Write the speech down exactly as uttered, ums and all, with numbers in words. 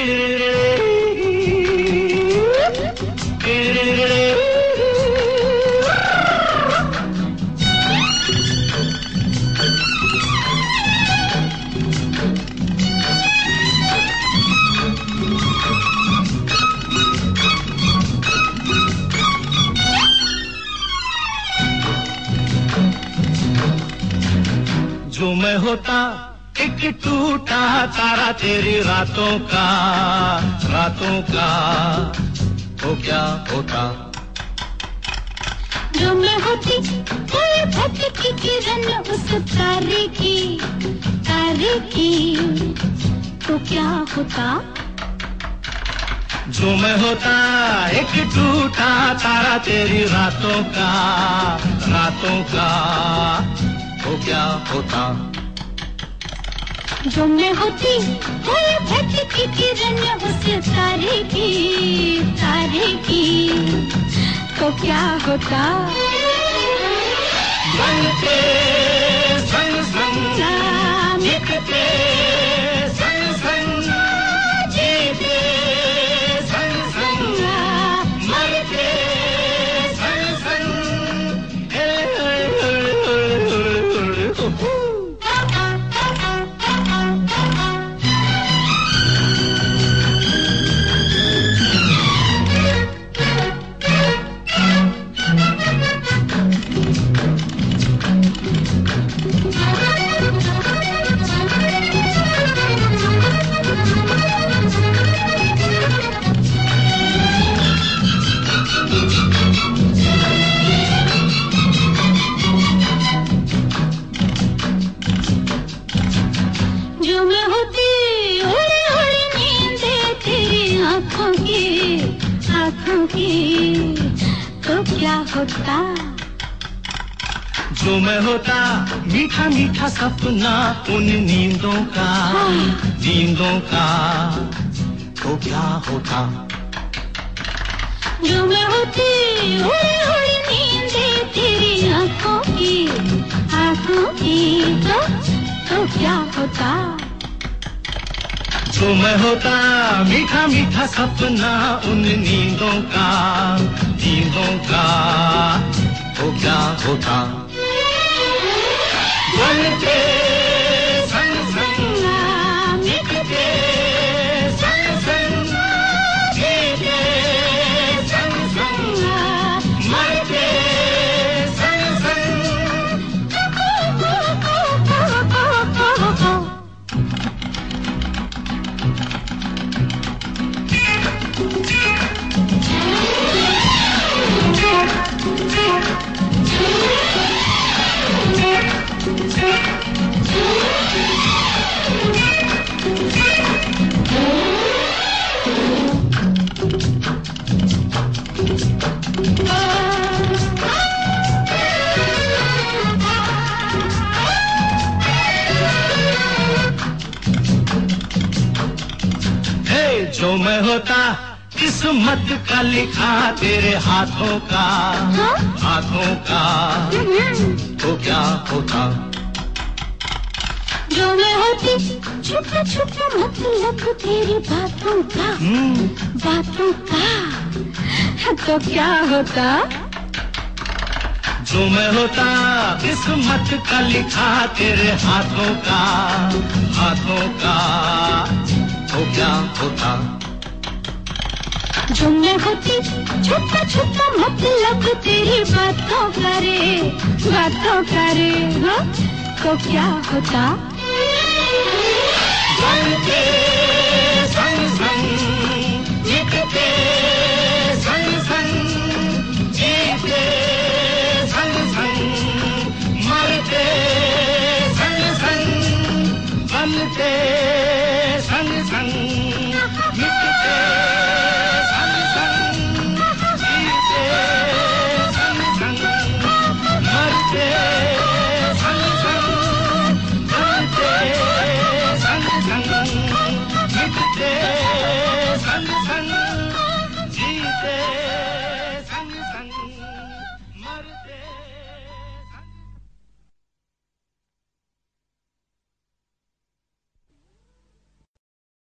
जो मैं होता एक टूटा तारा तेरी रातों का, रातों का, तो क्या होता? जो मैं होती कोई भटकी किरण उस तारे की, तारे की, तो क्या होता? जो मैं होता एक टूटा तारा तेरी रातों का, रातों का, तो क्या होता? जो मैं होती कोई भटकी किरण उस तारे की, तारे की, तो क्या होता? बनते संग संग मिटते संग संग, जीते संग संग, मरते संग संग, हे तो क्या होता? जो मैं होता मीठा मीठा सपना उन नींदों का, नींदों का, तो क्या होता? जो मैं होती उड़ी उड़ी नींदे तेरी आँखों की, आँखों की, तो, तो क्या होता? जो मैं होता मीठा मीठा सपना उन नींदों का, नींदों का, तो क्या होता? बनते संग संग मिटते संग संग, जीते संग संग, मरते संग संग। जो मैं होता किस्मत का लिखा तेरे हाथों का, हाँ? हाथों का, तो क्या होता? जो मैं होती छुपा छुपा मतलब तेरी बातों का, बातों का, तो क्या होता? जो मैं होता किस्मत का लिखा तेरे हाथों का, हाथों का, तो क्या होता? जो मैं होती छुपा छुपा मतलब तेरी बातों का रे, बातों का रे, हाँ? तो क्या होता? बनते